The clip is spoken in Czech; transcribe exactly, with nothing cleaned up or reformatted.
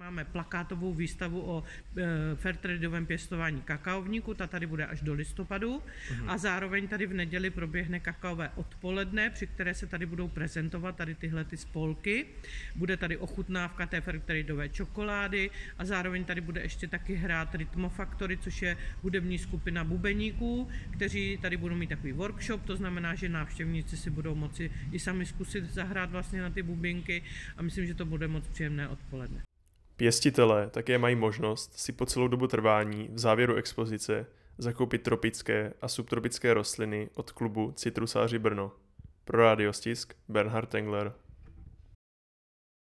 Máme plakátovou výstavu o e, fairtradeovém pěstování kakaovníku, ta tady bude až do listopadu mm. a zároveň tady v neděli proběhne kakaové odpoledne, při které se tady budou prezentovat tady tyhle ty spolky. Bude tady ochutnávka té fairtradeové čokolády a zároveň tady bude ještě taky hrát Rytmo Factory, což je hudební skupina bubeníků, kteří tady budou mít takový workshop, to znamená, že návštěvníci si budou moci i sami zkusit zahrát vlastně na ty bubínky a myslím, že to bude moc příjemné odpoledne. Pěstitelé také mají možnost si po celou dobu trvání v závěru expozice zakoupit tropické a subtropické rostliny od klubu Citrusáři Brno. Pro Rádio Stisk Bernhard Engler.